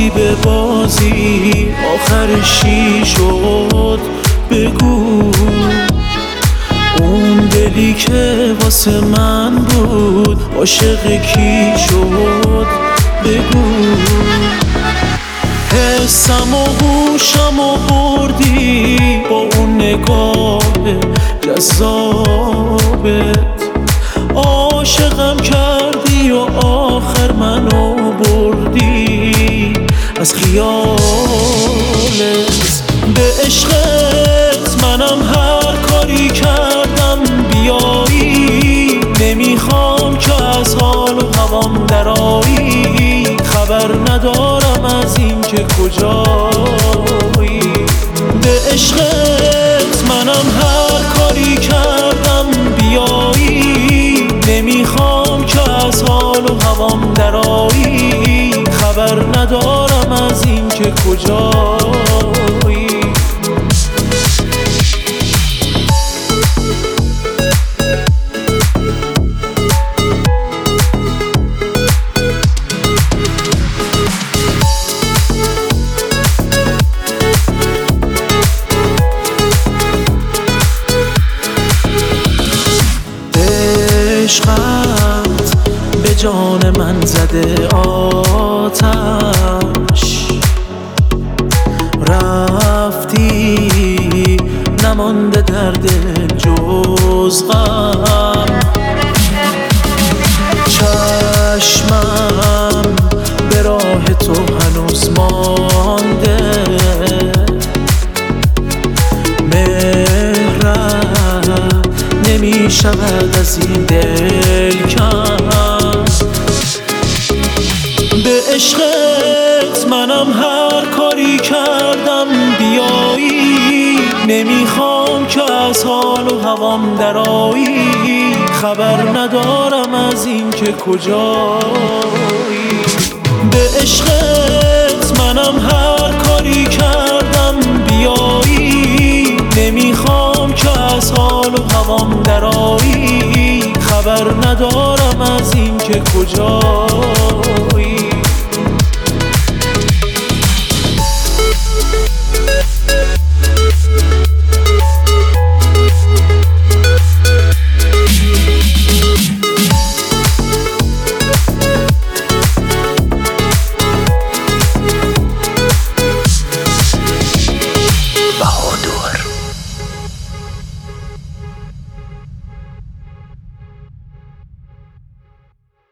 بازی به بازی آخرش چی شد بگو. اون دلی که واسه من بود عاشق کی شد بگو. حسم و هوشم و بردی با اون نگاه جذابت. عاشقم کردی و آخر منو بردی از خیالت. به عشقت منم هر کاری کردم بیایی. نمیخوام که از حال و هوام درایی. خبر ندارم از این که کجایی. به عشقت منم هر کاری کردم بیایی. نمیخوام که از حال و هوام درایی. خبر ندارم از این که کجایی. عشقت به جان من زده آتش. رفتی نمانده در دل جز غم. چشمم به راه تو هنوز مانده. مهرم نمی شود از این دل کم. به عشقت منم هر کاری کردم بیایی. نمیخوام که از حال و هوام درایی. خبر ندارم از این که کجایی. به عشقت منم هر کاری کردم بیایی. نمیخوام که از حال و هوام درایی. خبر ندارم از این که کجایی.